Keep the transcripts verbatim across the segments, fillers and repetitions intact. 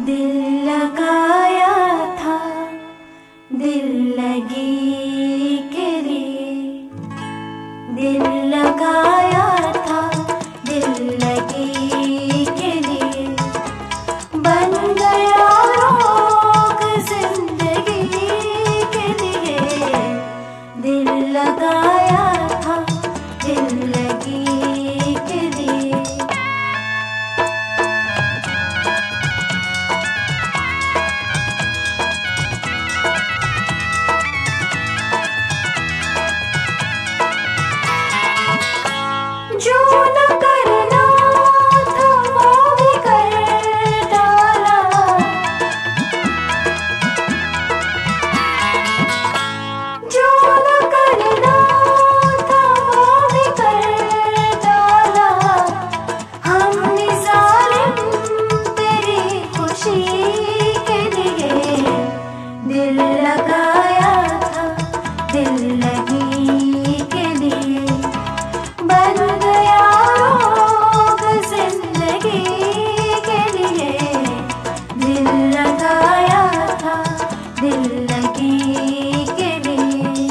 दिल लगाया था दिल लगी के लिए, दिल लगाया था दिल लगी के लिए, बन गया रोग जिंदगी के लिए, दिल लगाया था दिल लगी के लिए। जो न करना था वो भी कर डाला, जो न करना था वो भी कर डाला, हमने जालिम तेरी खुशी के लिए, दिल लगाया था दिल लगी के लिए, बन गया रोग जिंदगी के लिए, दिल लगाया था दिल लगी के लिए।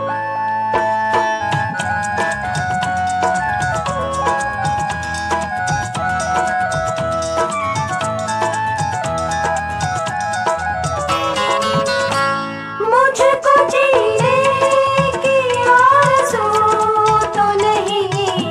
मुझको जीने की आरज़ू तो नहीं,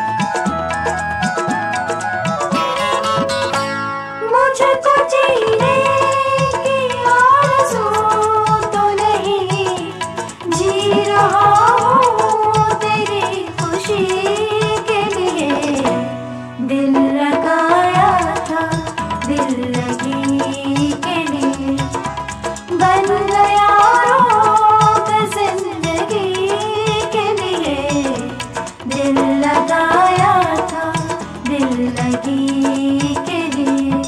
मुझको जीने की आरज़ू तो नहीं, जी रहा हूँ तेरी खुशी के लिए, दिल लगाया था दिल लगी के लिए, बन गया रोग जिंदगी के लिए, दिल लगाया था दिल लगी के लिए।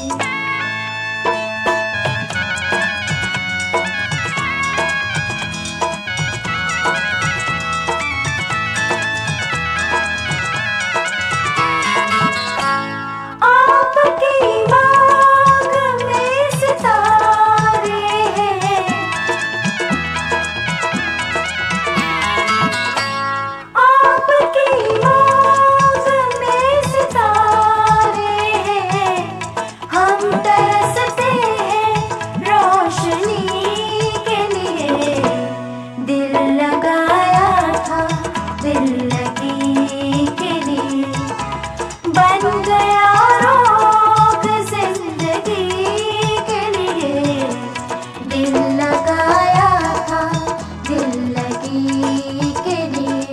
आपकी मांग में सितारे हैं, आपकी मांग में सितारे हैं, हम तरसते हैं रोशनी के लिए, दिल लगाया था दिल लगी के लिए, बन गया रोग जिंदगी के लिए, दिल लगाया था दिल लगी के लिए।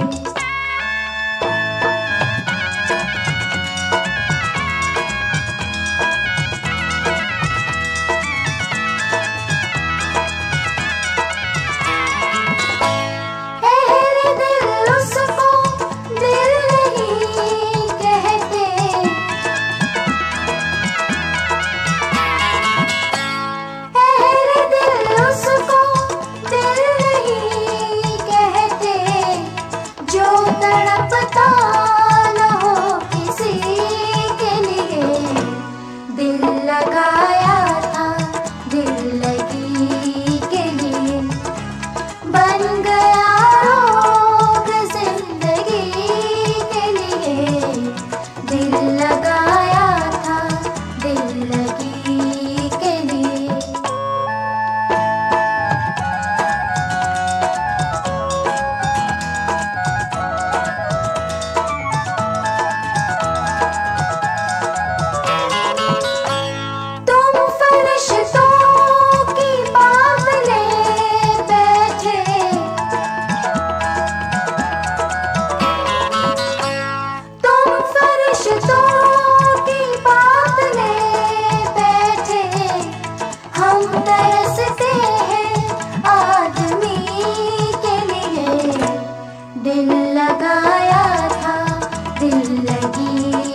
अहरे दिल उसको दिल नहीं कहते, अहरे दिल उसको दिल नहीं कहते, जो तड़पता न हो किसी के लिए, दिल लगाया था दिल लगी के लिए, बन गया रोग जिंदगी के लिए, दिल लगाया था दिल लगी के लिए। तुम फरिश्तों की बात ले बैठे, तुम फरिश्तों की बात ले बैठे, हम तरसते हैं आदमी के लिए, दिल लगाया था दिल लगी